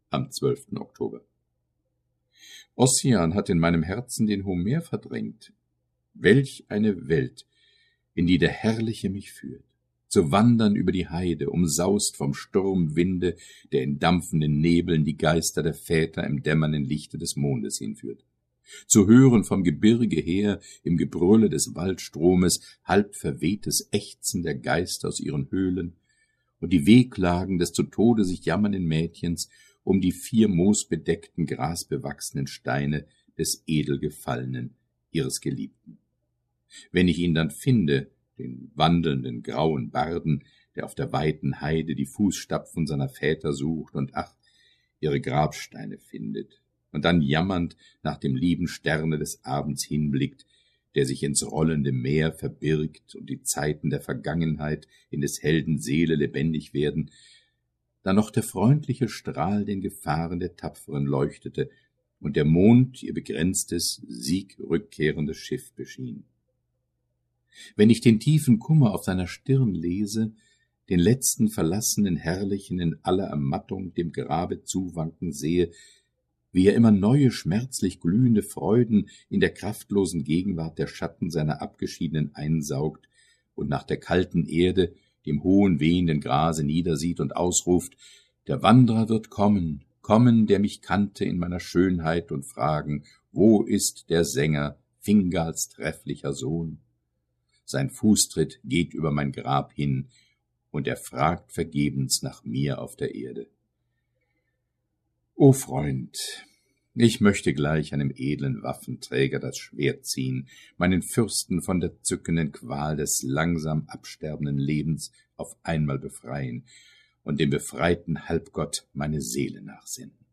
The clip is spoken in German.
am 12. Oktober. Ossian hat in meinem Herzen den Homer verdrängt. Welch eine Welt, in die der Herrliche mich führt. Zu wandern über die Heide, umsaust vom Sturmwinde, der in dampfenden Nebeln die Geister der Väter im dämmernden Lichte des Mondes hinführt. Zu hören vom Gebirge her, im Gebrülle des Waldstromes, halb verwehtes Ächzen der Geister aus ihren Höhlen und die Wehklagen des zu Tode sich jammernden Mädchens um die 4 moosbedeckten, grasbewachsenen Steine des Edelgefallenen, ihres Geliebten. Wenn ich ihn dann finde, den wandelnden grauen Barden, der auf der weiten Heide die Fußstapfen seiner Väter sucht und ihre Grabsteine findet, und dann jammernd nach dem lieben Sterne des Abends hinblickt, der sich ins rollende Meer verbirgt und die Zeiten der Vergangenheit in des Helden Seele lebendig werden, da noch der freundliche Strahl den Gefahren der Tapferen leuchtete und der Mond ihr begrenztes, siegrückkehrendes Schiff beschien. Wenn ich den tiefen Kummer auf seiner Stirn lese, den letzten verlassenen Herrlichen in aller Ermattung dem Grabe zuwanken sehe, wie er immer neue, schmerzlich glühende Freuden in der kraftlosen Gegenwart der Schatten seiner Abgeschiedenen einsaugt und nach der kalten Erde, dem hohen, wehenden Grase niedersieht und ausruft: Der Wanderer wird kommen, kommen, der mich kannte in meiner Schönheit, und fragen: Wo ist der Sänger, Fingals trefflicher Sohn? Sein Fußtritt geht über mein Grab hin, und er fragt vergebens nach mir auf der Erde. O Freund, ich möchte gleich einem edlen Waffenträger das Schwert ziehen, meinen Fürsten von der zückenden Qual des langsam absterbenden Lebens auf einmal befreien und dem befreiten Halbgott meine Seele nachsinnen.